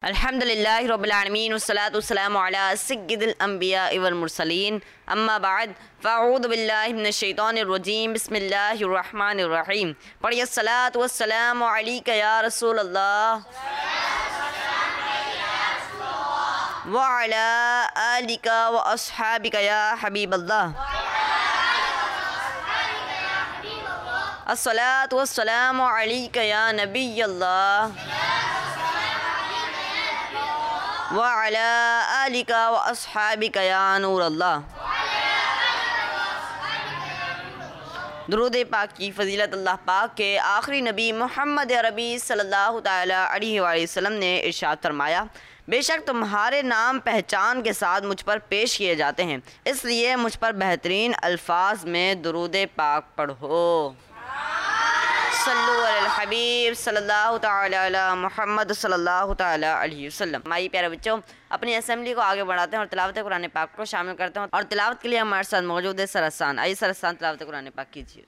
अल्हम्दुलिल्लाहि रब्बिल आलमीन वस्सलातु वस्सलामु अला सय्यिदिल अंबिया वल मुरसलीन अम्मा बाद फ़अऊज़ु बिल्लाहि मिनश शैतानिर रजीम बिस्मिल्लाहिर रहमानिर रहीम। पढ़िए सलातु वस्सलामु अलैका या रसूल अल्लाह व अला आलिका व अस्हाबिका या हबीब अल्लाह। अस्सलातु वस्सलामु अलैका या नबी अल्लाह व अला आलिका व अस्हाबिका या नूर अल्लाह। दुरूद पाक की फ़ज़ीलत अल्लाह पाक के आखिरी नबी मोहम्मद अरबी सल्लल्लाहु तआला अलैहि वसल्लम ने इरशाद फरमाया, बेशक तुम्हारे नाम पहचान के साथ मुझ पर पेश किए जाते हैं, इसलिए मुझ पर बेहतरीन अल्फाज में दुरूद पाक पढ़ो। सल्लु अलल हबीब सल्लल्लाहु तआला अला मुहम्मद सल्लल्लाहु तआला अलैहि वसल्लम। हमारे प्यारे बच्चों, अपनी असेंबली को आगे बढ़ाते हैं और तिलावत कुरान पाक को शामिल करते हैं। और तिलावत के लिए हमारे साथ मौजूद है सरसान। आइए सरसान तिलावत कुरान पाक कीजिए।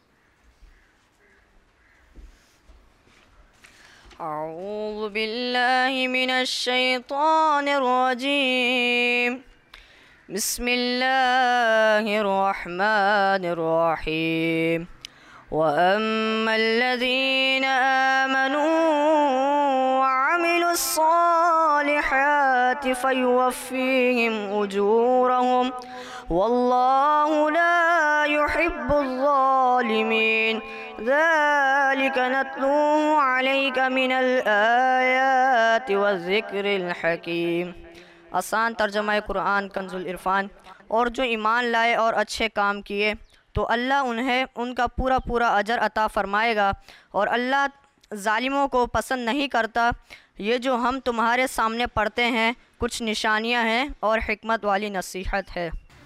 अऊज़ु बिल्लाहि मिनश शैतानिर रजीम बिस्मिल्लाहिर रहमानिर रहीम। वअम्मल्लज़ीना आमनू वअमिलुस्सालिहाति फयुवफ़्फ़ीहिम उजूरहुम वल्लाहु ला युहिब्बुज़्ज़ालिमीन। ज़ालिका नत्लूहु अलैका मिनल आयाति वज़्ज़िक्रिल हकीम। आसान तर्जुमा कुरान कंजुल इरफान। और जो ईमान लाए और अच्छे काम किए तो अल्लाह उन्हें उनका पूरा पूरा अजर अता फ़रमाएगा और अल्लाह ज़ालिमों को पसंद नहीं करता। ये जो हम तुम्हारे सामने पढ़ते हैं कुछ निशानियां हैं और हिकमत वाली नसीहत है।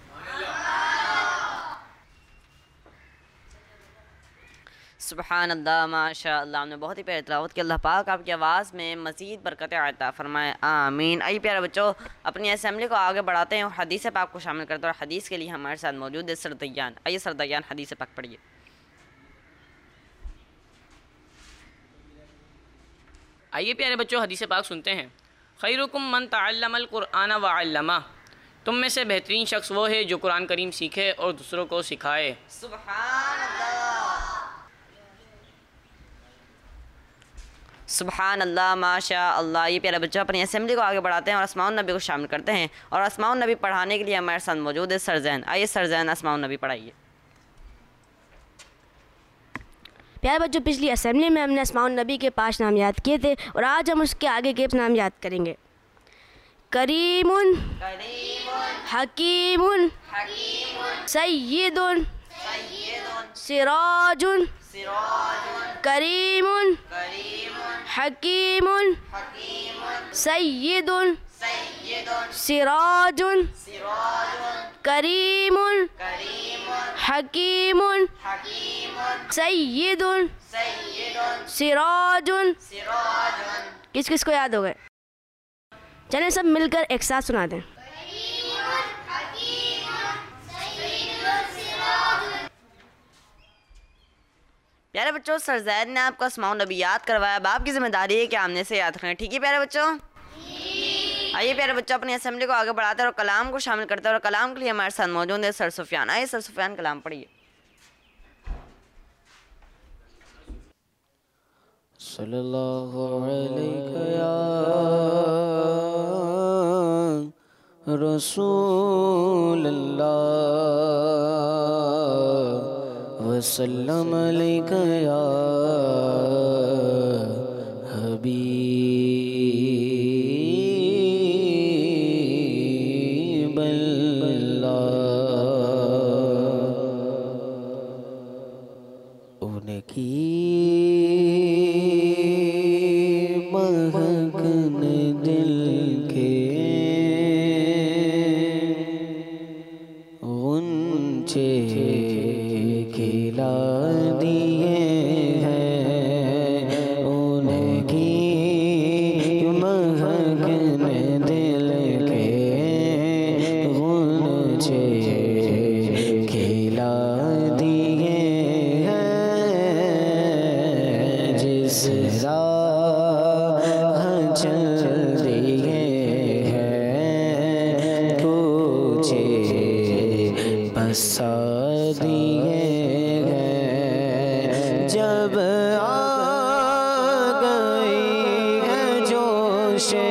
सुबहान अल्लाह, माशा अल्लाह। हमने बहुत ही प्यारी तिलावत की। अल्लाह पाक आपकी आवाज़ में मज़ीद बरकतें अता फरमाए, आमीन। आइए प्यारे बच्चों, अपनी असेंबली को आगे बढ़ाते हैं और हदीस पाक को शामिल करते हैं। और हदीस के लिए हमारे साथ मौजूद है सरदयान। आइए सरदयान हदीस पाक पढ़िए। आइए प्यारे बच्चों, हदीस पाक सुनते हैं। खैरुकुम मन तअल्लमल कुरआन व अल्लमा। तुम में से बेहतरीन शख्स वो है जो कुरान करीम सीखे और दूसरों को सिखाए। सुबहान अल्लाह, सुबहान अल्लाह, माशा अल्लाह। ये प्यारे बच्चों, अपनी असेंबली को आगे बढ़ाते हैं और अस्माउन नबी को शामिल करते हैं। और अस्माउन नबी पढ़ाने के लिए हमारे साथ मौजूद है सरजैन। आइए सरजैन अस्माउन नबी पढ़ाइए। प्यारे बच्चों, पिछली असेंबली में हमने अस्माउन नबी के 5 नाम याद किए थे और आज हम उसके आगे के नाम याद करेंगे। करीमुन, हकीमुन, सय्यिदुन, सिराजुन, करीमुन, हकीमुन, सय्यिदुन, सिराजुन, करीमुन, हकीमुन, सय्यिदुन, सिराजुन। किस किस को याद हो गए? चलें सब मिलकर एक साथ सुना दें। प्यारे बच्चों, सरजैद ने आपको अस्माउन नबी याद करवाया। अब आपकी जिम्मेदारी है कि आमने से याद करें। ठीक है प्यारे बच्चों? आइए प्यारे बच्चों, अपनी असेंबली को आगे बढ़ाते हैं और कलाम को शामिल करते हैं। और कलाम के लिए हमारे साथ मौजूद है सर सुफियान। आइए सर सुफियान कलाम पढ़िए। सल्लल्लाहु अलैहि या रसूल अल्लाह वसल्लम अलैका या हबीब अल्लाह। उनकी महकने दिल के गुंचे खिला दिए हैं। उनकी महकने दिल के गुंचे खिला दिए हैं। हंसा दिए हैं। जब आ गई है जोशे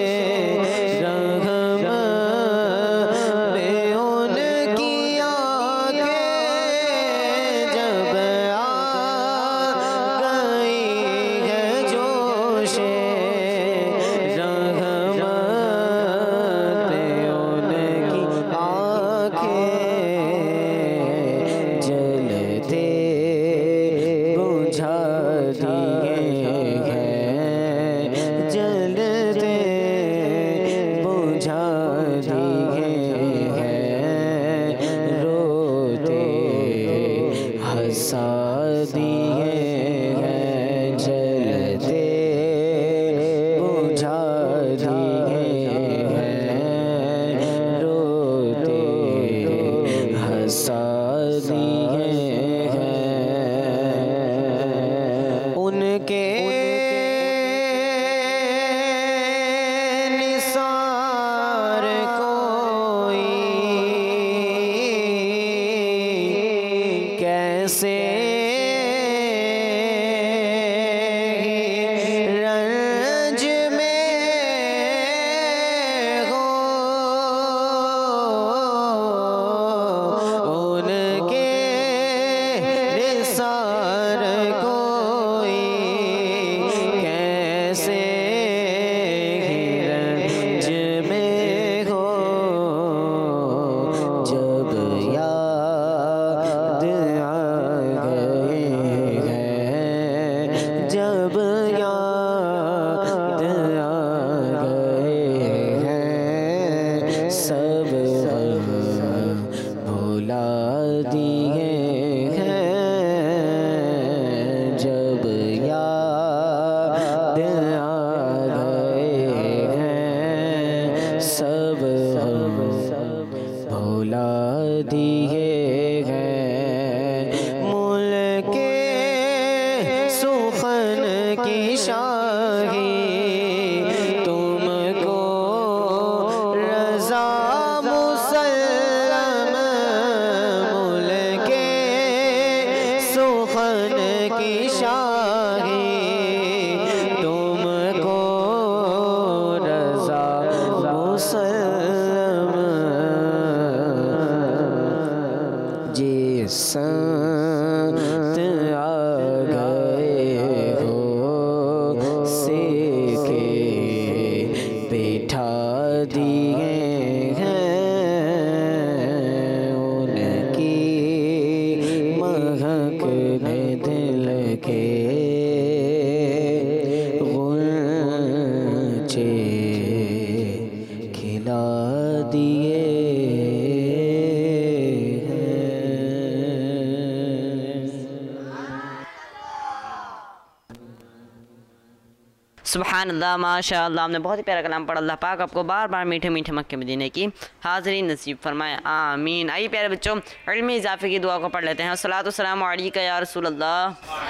सुबहानल्लाह माशाअल्लाह। हमने बहुत ही प्यारा कलाम पढ़ा। अल्लाह पाक आपको बार बार मीठे मीठे मक्के मदीने की हाज़िरी नसीब फरमाए, आमीन। आइए प्यारे बच्चों, इल्मी इजाफ़े की दुआ को पढ़ लेते हैं। अस्सलातु वस्सलामु अलैका या रसूलल्लाह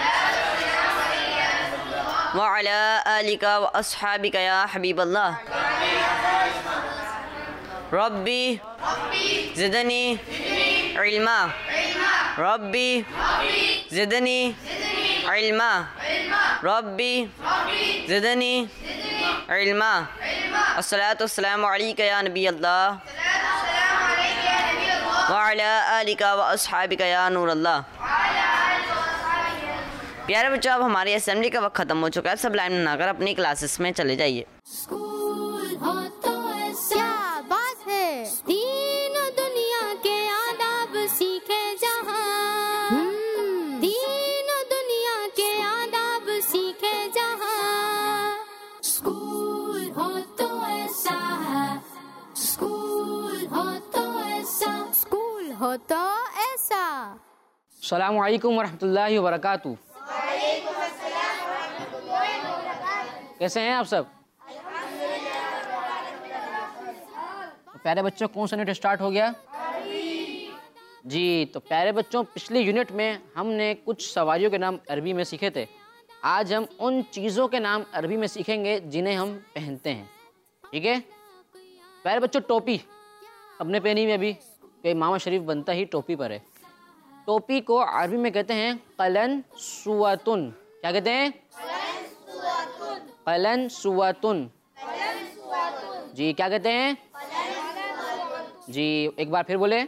व अला आलिका व अस्हाबिका या हबीबल्लाह। रब्बी ज़िदनी इल्मा, रब्बी ज़िदनी इल्मा, रब्बी ज़िदनी इल्मा। अस्सलातु वस्सलामु अलैका या नबी अल्लाह व अला आलिका व अस्हाबिका या नूर अल्लाह। प्यारे बच्चों, अब हमारी असेंबली का वक्त ख़त्म हो चुका है। सब लाइन बनाकर अपनी क्लासेस में चले जाइए। स्कूल हो तो ऐसा बात है, तीनों दुनिया के आदाब सीखे जहाँ, तीनों दुनिया के आदाब सीखे जहाँ। स्कूल हो तो ऐसा है, स्कूल हो तो ऐसा, स्कूल हो तो ऐसा। अस्सलामु अलैकुम वरहमतुल्लाहि वबरकातुहू। कैसे हैं आप सब? प्यारे बच्चों, कौन सा यूनिट स्टार्ट हो गया जी? तो प्यारे बच्चों, पिछले यूनिट में हमने कुछ सवारियों के नाम अरबी में सीखे थे। आज हम उन चीज़ों के नाम अरबी में सीखेंगे जिन्हें हम पहनते हैं, ठीक है? प्यारे बच्चों, टोपी सबने पहनी हुई अभी, कि इमाम शरीफ बनता ही टोपी पर है। टोपी को अरबी में कहते हैं कलन सुवतुन। क्या कहते हैं? कलन सुवतुन। जी क्या कहते हैं? जी एक बार फिर बोले।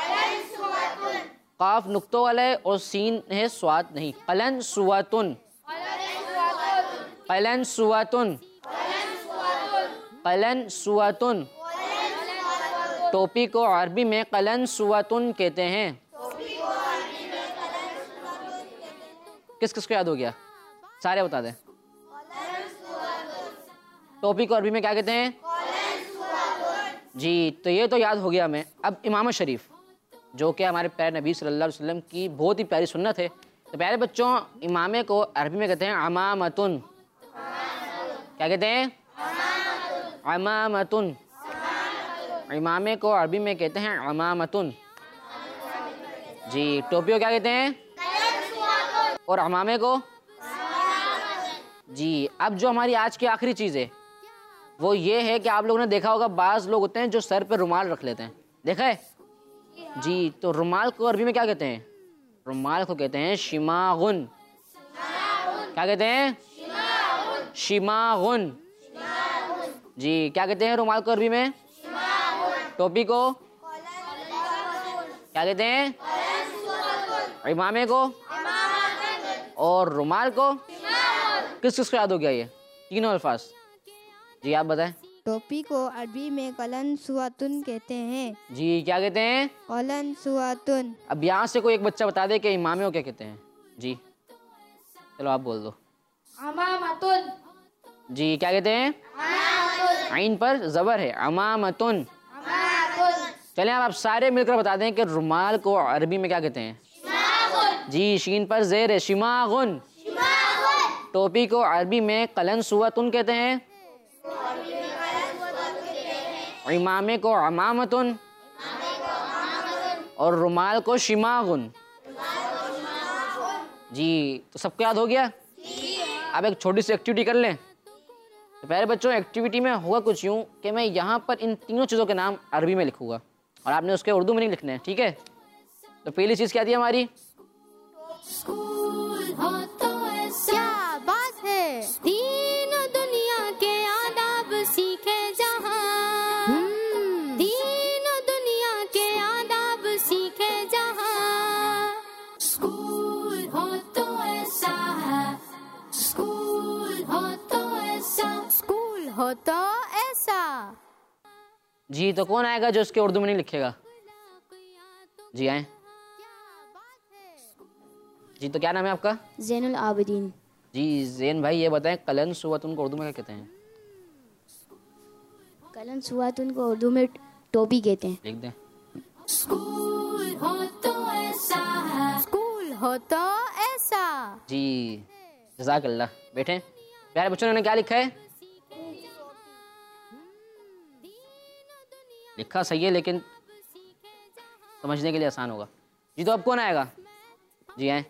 काफ नुक्तों वाला है और सीन है स्वाद नहीं। कलन सुवतुन, कलन सुवतुन, कलन सुवतुन। टोपी को अरबी में कलन सुवतुन कहते हैं। किस किस को याद हो गया? सारे बता दें। टोपी को अरबी में क्या कहते हैं? जी तो ये तो याद हो गया हमें। अब इमाम शरीफ जो कि हमारे प्यारे नबी सल्लल्लाहु अलैहि वसल्लम की बहुत ही प्यारी सुन्नत है। तो प्यारे बच्चों, इमामे को अरबी में कहते हैं अमामतुन। क्या कहते हैं? अमामतुन। इमामे को अरबी में कहते हैं अमामतुन। जी टोपी को क्या कहते हैं? और अमामे को? जी अब जो हमारी आज की आखिरी चीज़ है वो ये है कि आप लोगों ने देखा होगा बाज़ लोग होते हैं जो सर पे रुमाल रख लेते हैं। देखा है? जी तो रुमाल को अरबी में क्या कहते हैं? रुमाल को कहते हैं शिमागुन। क्या कहते हैं? शिमागुन। जी क्या कहते हैं रुमाल को अरबी में? टोपी को क्या कहते हैं? इमामे को? और रुमाल को? किस किस को याद हो गया ये तीनों अल्फाज? जी आप बताएं। टोपी को अरबी में कलन सुवतुन कहते हैं। जी क्या कहते हैं? कलन सुवतुन। अब यहाँ से कोई एक बच्चा बता दे कि इमामे को क्या कहते हैं। जी चलो आप बोल दो। अमामतुन। जी क्या कहते हैं? आइन पर जबर है, अमामतुन। चलें अब आप सारे मिलकर बता दें कि रुमाल को अरबी में क्या कहते हैं? जी शीन पर जेर है, शिमागुन। टोपी को अरबी में कलन सुवतुन कहते हैं। इमामे को अमामतुन और रुमाल को शिमागुन। जी तो सबको याद हो गया? अब एक छोटी सी एक्टिविटी कर लें। तो प्यारे बच्चों, एक्टिविटी में होगा कुछ यूँ कि मैं यहाँ पर इन तीनों चीज़ों के नाम अरबी में लिखूँगा और आपने उसके उर्दू में नहीं लिखने हैं, ठीक है? तो पहली चीज़ क्या थी हमारी? क्या बात है, तीनों दुनिया के आदाब सीखे जहां, तीनों दुनिया के आदाब सीखे जहां। स्कूल हो तो ऐसा है, स्कूल हो तो ऐसा, स्कूल हो तो ऐसा। जी तो कौन आएगा जो उसके उर्दू में नहीं लिखेगा? जी आए। जी तो क्या नाम है आपका? ज़ैनुल आबिदीन। जी जैन भाई ये बताएं कलन सुवतुन को उर्दू में क्या कहते हैं? कलन सुवतुन को उर्दू में टोपी कहते हैं। लिख दें। स्कूल हो तो ऐसा है, स्कूल हो तो ऐसा। जी जज़ाकल्लाह। बैठे। प्यारे बच्चों ने क्या लिखा है? लिखा सही है लेकिन समझने के लिए आसान होगा। जी तो अब कौन आएगा? जी आए।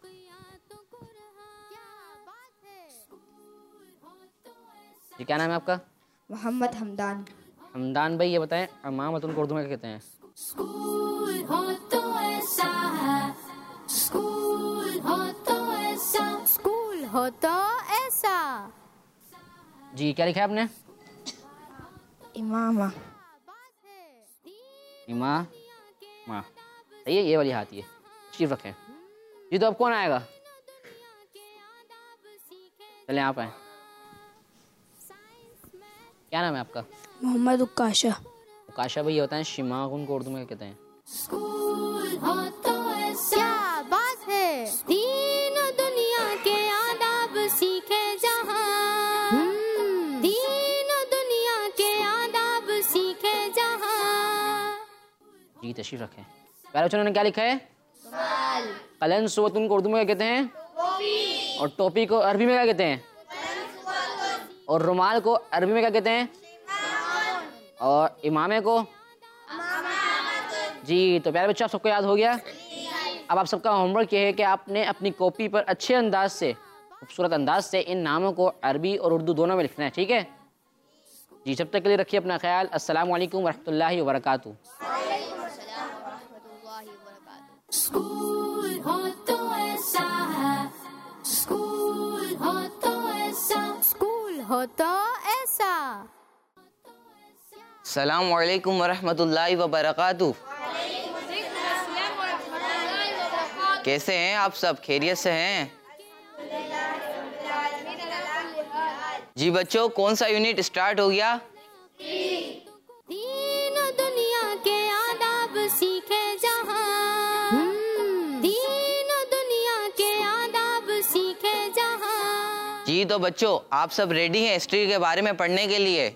जी क्या नाम है आपका? मोहम्मद हमदान। हमदान भाई ये बताएं अमामतुन को उर्दू में क्या कहते हैं? स्कूल हो तो ऐसा है, स्कूल हो तो ऐसा, स्कूल हो तो ऐसा। जी क्या लिखा है आपने? इमामा। इमा माँ सही है, ये वाली हाथ ये शिफ रखें। जी तो अब कौन आएगा? चलें आप आए। क्या नाम है आपका? मोहम्मद उकाशा। उकाशा भाई ये बताएं शिमागुन को उर्दू में क्या कहते हैं? स्कूल हो तो ऐसा। क्या बात है, तीनों दुनिया के आदाब सीखे जहां, तीनों दुनिया के आदाब सीखे जहां। जी तशरीफ रखें। प्यारे बच्चों ने क्या लिखा है? कलन सुवतुन को उर्दू में क्या कहते हैं? टोपी। और टोपी को अरबी में क्या कहते हैं? और रुमाल को अरबी में क्या कहते हैं? और इमामे को? जी तो प्यारे बच्चों आप सबको याद हो गया? अब आप सबका होमवर्क ये है कि आपने अपनी कॉपी पर अच्छे अंदाज से, खूबसूरत अंदाज से इन नामों को अरबी और उर्दू दोनों में लिखना है, ठीक है? जी जब तक के लिए रखिए अपना ख्याल। अस्सलामु अलैकुम वरहमतुल्लाहि वबरकातुहू। स्कूल हो तो ऐसा है, स्कूल हो तो ऐसा, स्कूल हो तो ऐसा। अस्सलामु अलैकुम वरहमतुल्लाहि वबरकातुहू। कैसे हैं आप सब, खैरियत से हैं? जी बच्चों, कौन सा यूनिट स्टार्ट हो गया? तीनों दुनिया के आदाब सीखे जहां, तीनों दुनिया के आदाब सीखे जहां। जी तो बच्चों, आप सब रेडी हैं हिस्ट्री के बारे में पढ़ने के लिए?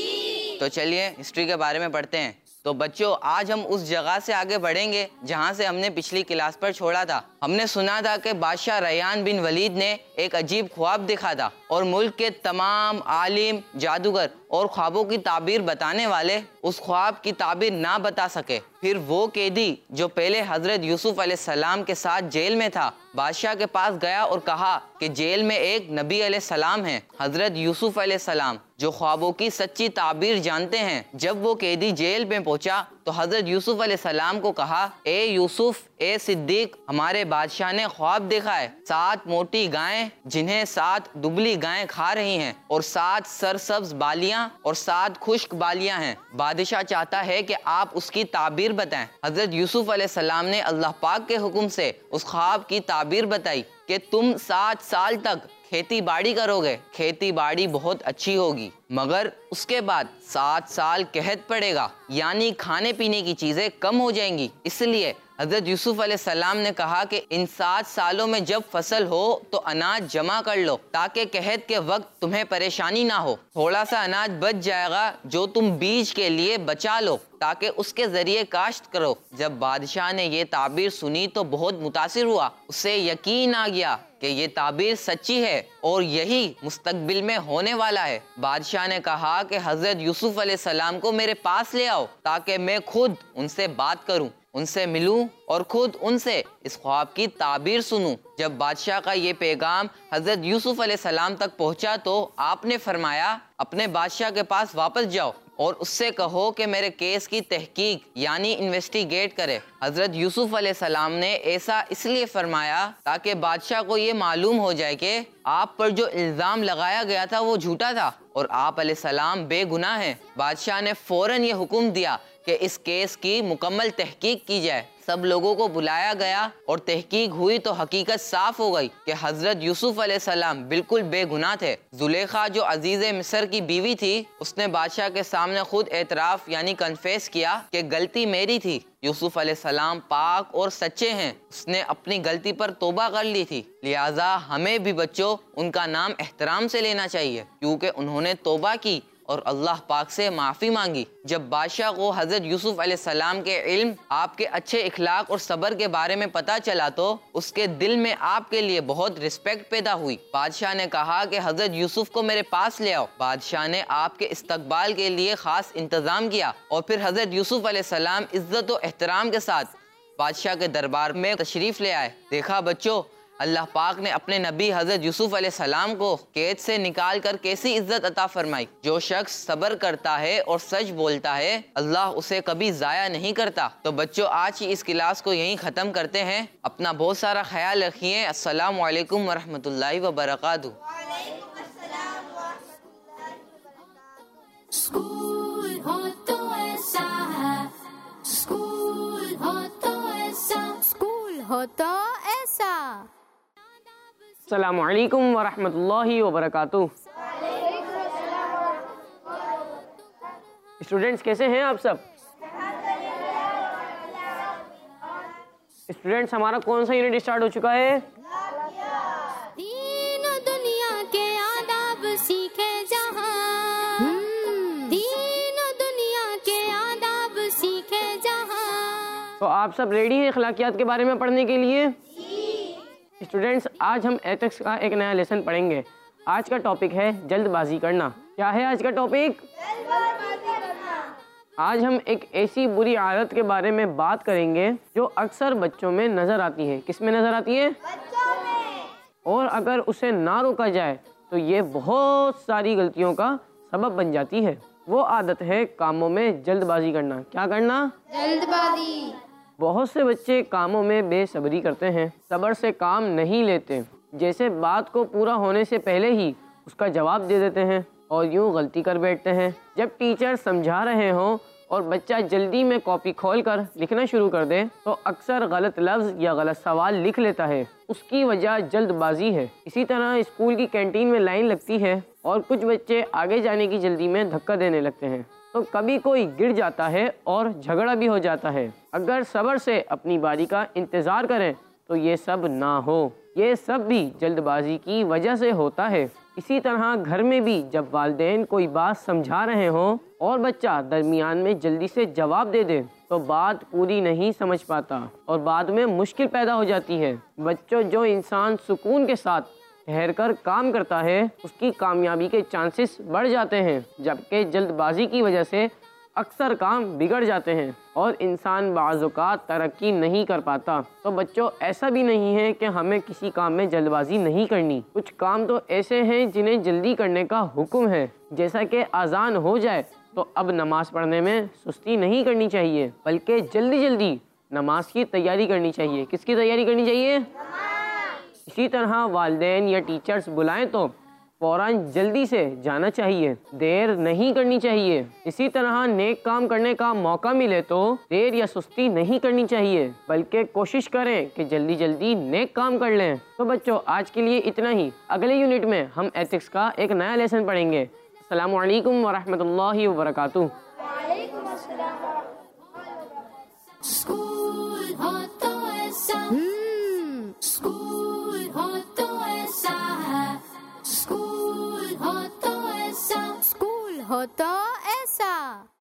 तो चलिए हिस्ट्री के बारे में पढ़ते हैं। तो बच्चों, आज हम उस जगह से आगे बढ़ेंगे जहां से हमने पिछली क्लास पर छोड़ा था। हमने सुना था कि बादशाह रैयान बिन वलीद ने एक अजीब ख्वाब देखा था और मुल्क के तमाम आलिम, जादूगर और ख्वाबों की ताबीर बताने वाले उस ख्वाब की ताबीर ना बता सके। फिर वो कैदी जो पहले हजरत यूसुफ अलैहिस्सलाम के साथ जेल में था, बादशाह के पास गया और कहा कि जेल में एक नबी अलैहिस्सलाम है, हजरत यूसुफ अलैहिस्सलाम, जो ख्वाबों की सच्ची ताबीर जानते हैं। जब वो कैदी जेल में पहुंचा तो हजरत यूसुफ अलैहिस्सलाम को कहा, ए यूसुफ, ए सिद्दीक, हमारे बादशाह ने ख्वाब देखा है। 7 मोटी गायें जिन्हें 7 दुबली गायें खा रही हैं और 7 सरसब्ज बालियां और 7 खुश्क बालियां हैं। बादशाह चाहता है कि आप उसकी ताबीर बताएं। हजरत यूसुफ अलैहिस्सलाम ने अल्लाह पाक के हुक्म से उस ख्वाब की ताबीर बताई कि तुम 7 साल तक खेती बाड़ी करोगे, खेती बाड़ी बहुत अच्छी होगी, मगर उसके बाद 7 साल कहत पड़ेगा, यानी खाने पीने की चीजें कम हो जाएंगी। इसलिए हजरत यूसुफ अलैहिस्सलाम ने कहा कि इन 7 सालों में जब फसल हो तो अनाज जमा कर लो ताकि कहत के वक्त तुम्हें परेशानी ना हो। थोड़ा सा अनाज बच जाएगा जो तुम बीज के लिए बचा लो ताकि उसके जरिए काश्त करो। जब बादशाह ने ये ताबीर सुनी तो बहुत मुतासिर हुआ, उसे यकीन आ गया कि ये ताबीर सच्ची है और यही मुस्तकबिल में होने वाला है। बादशाह ने कहा कि हजरत यूसुफ अलैहिस्सलाम को मेरे पास ले आओ ताकि मैं खुद उनसे बात करूं, उनसे मिलूं और खुद उनसे इस ख्वाब की ताबीर सुनूं। जब बादशाह का ये पैगाम हजरत यूसुफ अलैहिस्सलाम तक पहुंचा तो आपने फरमाया, अपने बादशाह के पास वापस जाओ और उससे कहो कि मेरे केस की तहकीक यानी इन्वेस्टिगेट करे। हजरत यूसुफ अलैहिस्सलाम ने ऐसा इसलिए फरमाया ताकि बादशाह को ये मालूम हो जाए कि आप पर जो इल्ज़ाम लगाया गया था वो झूठा था और आप अलैहिस्सलाम बेगुनाह हैं। बादशाह ने फौरन ये हुक्म दिया कि इस केस की मुकम्मल तहकीक की जाए। सब लोगों को बुलाया गया और तहकीक हुई तो हकीकत साफ हो गई कि हजरत यूसुफ अलैहिस्सलाम बिल्कुल बेगुनाह थे। जुलेखा जो अजीज मिस्र की बीवी थी, उसने बादशाह के सामने खुद एतराफ़ यानी कन्फेस किया कि गलती मेरी थी। यूसुफ अलैहिस्सलाम पाक और सच्चे हैं, उसने अपनी गलती पर तौबा कर ली थी। लिहाजा हमें भी बच्चों उनका नाम एहतराम से लेना चाहिए क्योंकि उन्होंने तौबा की और अल्लाह पाक से माफ़ी मांगी। जब बादशाह को हजरत यूसुफ अलैहिस्सलाम के इल्म, आपके अच्छे इखलाक और सब्र के बारे में पता चला तो उसके दिल में आपके लिए बहुत रिस्पेक्ट पैदा हुई। बादशाह ने कहा कि हजरत यूसुफ को मेरे पास ले आओ। बादशाह ने आपके इस्तकबाल के लिए खास इंतजाम किया और फिर हजरत यूसुफ अलैहिस्सलाम इज्जत और एहतराम के साथ बादशाह के दरबार में तशरीफ ले आए। देखा बच्चों, अल्लाह पाक ने अपने नबी हजरत यूसुफ अलैहिस्सलाम को कैद से निकाल कर कैसी इज्जत अता फरमाई। जो शख्स सब्र करता है और सच बोलता है, अल्लाह उसे कभी ज़ाया नहीं करता। तो बच्चों, आज की इस क्लास को यहीं ख़त्म करते हैं। अपना बहुत सारा ख्याल रखिए। अस्सलामु अलैकुम वरहमतुल्लाहि वबरकातुहू। स्कूल हो तो ऐसा है, स्कूल हो तो ऐसा, स्कूल हो तो ऐसा। अस्सलामु अलैकुम वरहमतुल्लाहि वबरकातुहू। स्टूडेंट्स कैसे हैं आप सब? स्टूडेंट्स, हमारा कौन सा यूनिट स्टार्ट हो चुका है? तीनों दुनिया के आदाब सीखे जहां, तीनों दुनिया के आदाब सीखे जहां। तो आप सब रेडी हैं अखलाकियात के बारे में पढ़ने के लिए? स्टूडेंट्स, आज हम एथिक्स का एक नया लेसन पढ़ेंगे। आज का टॉपिक है जल्दबाजी करना। क्या है आज का टॉपिक? आज हम एक ऐसी बुरी आदत के बारे में बात करेंगे जो अक्सर बच्चों में नज़र आती है। किस में नज़र आती है? बच्चों में। और अगर उसे ना रोका जाए तो ये बहुत सारी गलतियों का सबब बन जाती है। वो आदत है कामों में जल्दबाजी करना। क्या करना? जल्दबाजी। बहुत से बच्चे कामों में बेसब्री करते हैं, सब्र से काम नहीं लेते, जैसे बात को पूरा होने से पहले ही उसका जवाब दे देते हैं और यूँ गलती कर बैठते हैं। जब टीचर समझा रहे हों और बच्चा जल्दी में कॉपी खोलकर लिखना शुरू कर दे तो अक्सर गलत लफ्ज़ या गलत सवाल लिख लेता है। उसकी वजह जल्दबाजी है। इसी तरह स्कूल की कैंटीन में लाइन लगती है और कुछ बच्चे आगे जाने की जल्दी में धक्का देने लगते हैं तो कभी कोई गिर जाता है और झगड़ा भी हो जाता है। अगर सब्र से अपनी बारी का इंतज़ार करें तो ये सब ना हो। ये सब भी जल्दबाजी की वजह से होता है। इसी तरह घर में भी जब वालिदैन कोई बात समझा रहे हों और बच्चा दरमियान में जल्दी से जवाब दे दे तो बात पूरी नहीं समझ पाता और बाद में मुश्किल पैदा हो जाती है। बच्चों, जो इंसान सुकून के साथ ठहर कर काम करता है उसकी कामयाबी के चांसेस बढ़ जाते हैं, जबकि जल्दबाजी की वजह से अक्सर काम बिगड़ जाते हैं और इंसान बाज़ औक़ात तरक्की नहीं कर पाता। तो बच्चों, ऐसा भी नहीं है कि हमें किसी काम में जल्दबाजी नहीं करनी। कुछ काम तो ऐसे हैं जिन्हें जल्दी करने का हुक्म है, जैसा कि अज़ान हो जाए तो अब नमाज़ पढ़ने में सुस्ती नहीं करनी चाहिए, बल्कि जल्दी जल्दी नमाज की तैयारी करनी चाहिए। किसकी तैयारी करनी चाहिए? इसी तरह वालिदैन या टीचर्स बुलाएं तो फ़ौरन जल्दी से जाना चाहिए, देर नहीं करनी चाहिए। इसी तरह नेक काम करने का मौका मिले तो देर या सुस्ती नहीं करनी चाहिए, बल्कि कोशिश करें कि जल्दी जल्दी नेक काम कर लें। तो बच्चों, आज के लिए इतना ही। अगले यूनिट में हम एथिक्स का एक नया लेसन पढ़ेंगे। अस्सलामु अलैकुम व रहमतुल्लाहि व बरकातुहू। स्कूल हो तो ऐसा, स्कूल हो तो ऐसा है, स्कूल हो तो ऐसा, स्कूल हो तो ऐसा।